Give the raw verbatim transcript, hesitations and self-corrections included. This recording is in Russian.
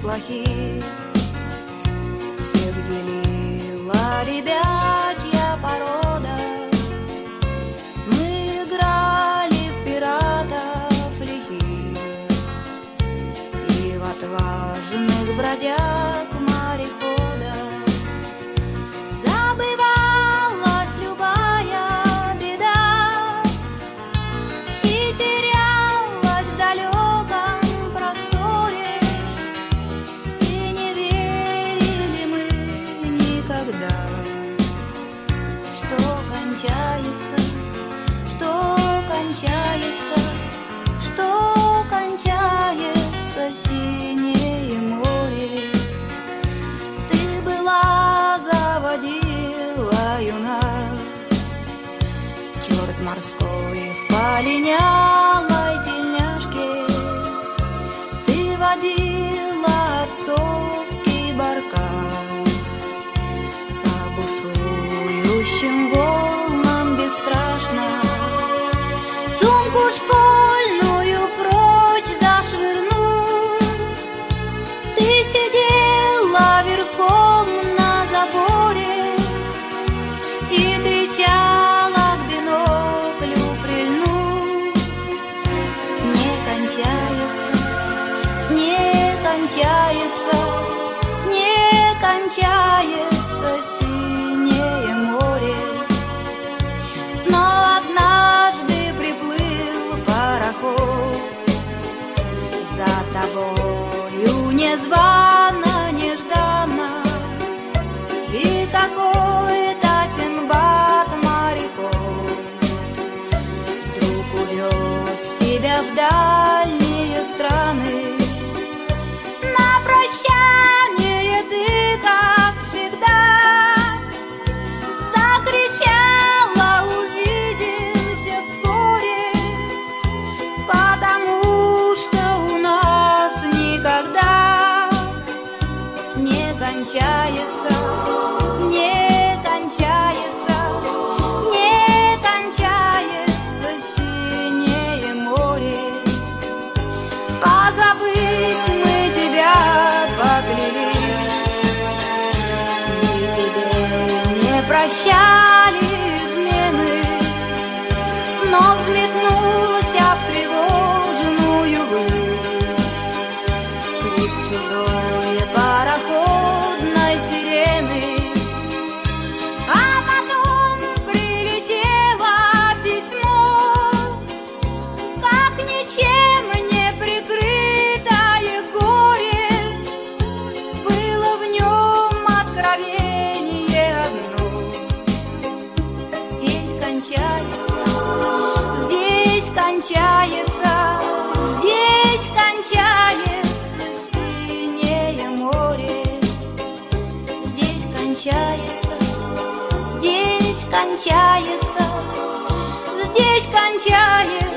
плохих. Всех делила ребятья порода. Мы играли в пиратов лихих и в отважных бродяг морехода. Забывалась любая беда и терялась в далеком просторе, и не верили мы никогда, что кончается, что кончается, что кончается синее море. Ты была заводилою нас, черт морской в полинялой тельняшке. Ты водила отцовский баркас по бушующим волнам бесстрашно. Сумку школьную прочь зашвырнув, ты сидела верхом на заборе и кричала к биноклю прильнув: не кончается, не кончается, не кончается синее море. Но однажды приплыл пароход за тобою незвано, нежданно, и какой-то Синдбад моряков вдруг увез тебя в дальние страны. На прощание ты, как всегда, закричала: увидимся вскоре, потому что у нас никогда не кончается, не кончается, не кончается синее море. Позабыть мы тебя поклялись, мы тебе не прощали измены, но взметнулся в тревожную высь крик чужой пароходной сирены. А потом прилетело письмо, как ничем не прикрытое горе. Было в нем откровение одно: здесь кончается, здесь кончается, здесь кончается синее море. Здесь кончается, здесь кончается, здесь кончается